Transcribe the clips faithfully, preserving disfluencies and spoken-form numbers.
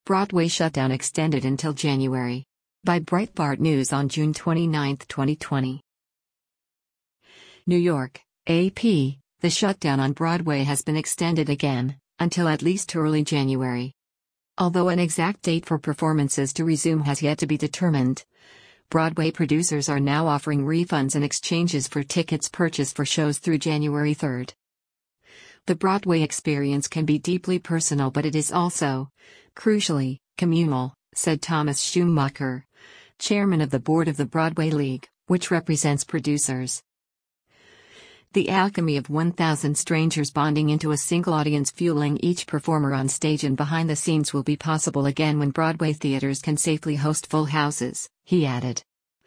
Broadway shutdown extended until January. By Breitbart News on June twenty-ninth, twenty twenty. New York, A P, the shutdown on Broadway has been extended again, until at least early January. Although an exact date for performances to resume has yet to be determined, Broadway producers are now offering refunds and exchanges for tickets purchased for shows through January third. The Broadway experience can be deeply personal, but it is also, crucially, communal, said Thomas Schumacher, chairman of the board of the Broadway League, which represents producers. The alchemy of one thousand strangers bonding into a single audience fueling each performer on stage and behind the scenes will be possible again when Broadway theaters can safely host full houses, he added.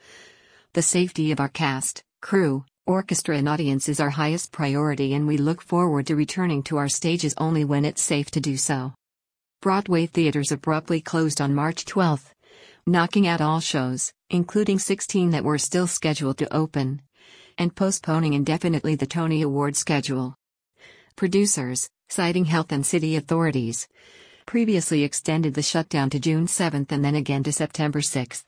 The safety of our cast, crew, orchestra and audience is our highest priority, and we look forward to returning to our stages only when it's safe to do so. Broadway theaters abruptly closed on March twelfth, knocking out all shows, including sixteen that were still scheduled to open, and postponing indefinitely the Tony Award schedule. Producers, citing health and city authorities, previously extended the shutdown to June seventh and then again to September sixth.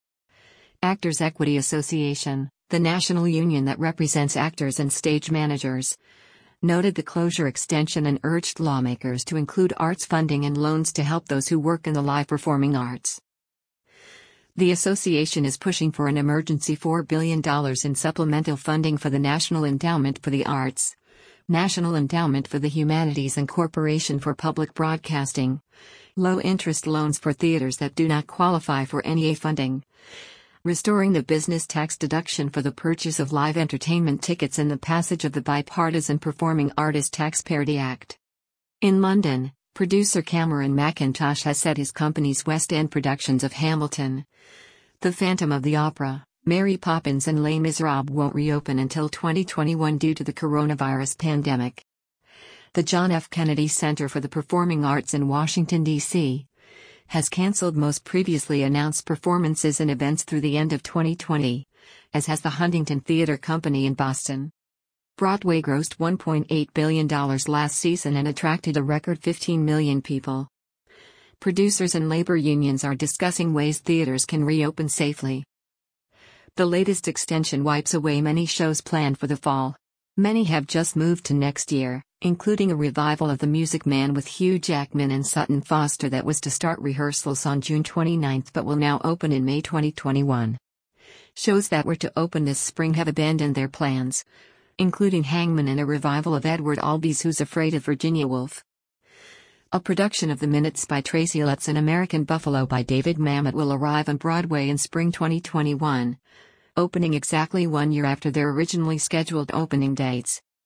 Actors Equity Association, the national union that represents actors and stage managers, noted the closure extension and urged lawmakers to include arts funding and loans to help those who work in the live performing arts. The association is pushing for an emergency four billion dollars in supplemental funding for the National Endowment for the Arts, National Endowment for the Humanities and Corporation for Public Broadcasting, low-interest loans for theaters that do not qualify for N E A funding, restoring the business tax deduction for the purchase of live entertainment tickets, and the passage of the Bipartisan Performing Artist Tax Parity Act. In London, producer Cameron Mackintosh has said his company's West End productions of Hamilton, The Phantom of the Opera, Mary Poppins and Les Miserables won't reopen until twenty twenty-one due to the coronavirus pandemic. The John F. Kennedy Center for the Performing Arts in Washington, D C, has canceled most previously announced performances and events through the end of twenty twenty, as has the Huntington Theatre Company in Boston. Broadway grossed one point eight billion dollars last season and attracted a record fifteen million people. Producers and labor unions are discussing ways theaters can reopen safely. The latest extension wipes away many shows planned for the fall. Many have just moved to next year, including a revival of The Music Man with Hugh Jackman and Sutton Foster that was to start rehearsals on June twenty-ninth but will now open in May twenty twenty-one. Shows that were to open this spring have abandoned their plans, including Hangman and a revival of Edward Albee's Who's Afraid of Virginia Woolf. A production of The Minutes by Tracy Letts and American Buffalo by David Mamet will arrive on Broadway in spring twenty twenty-one, opening exactly one year after their originally scheduled opening dates.